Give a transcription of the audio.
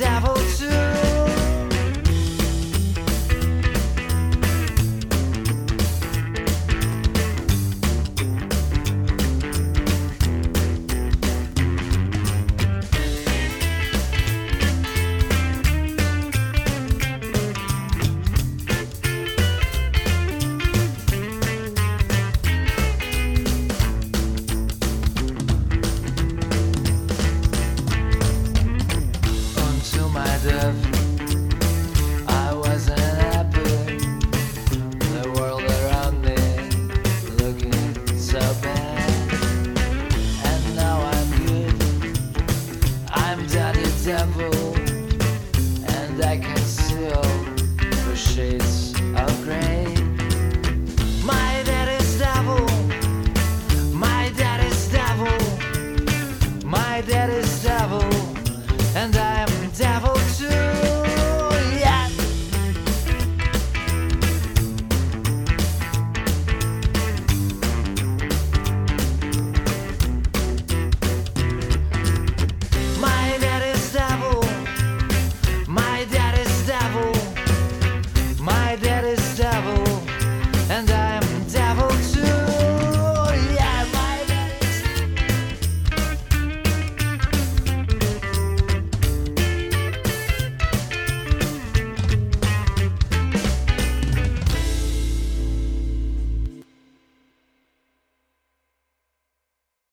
devil too. I wasn't happy. The world around me looking so bad. And now I'm good. I'm Daddy Devil, and I can see all the shades of gray. My daddy's devil. My daddy's devil. My daddy's devil, and I am devil.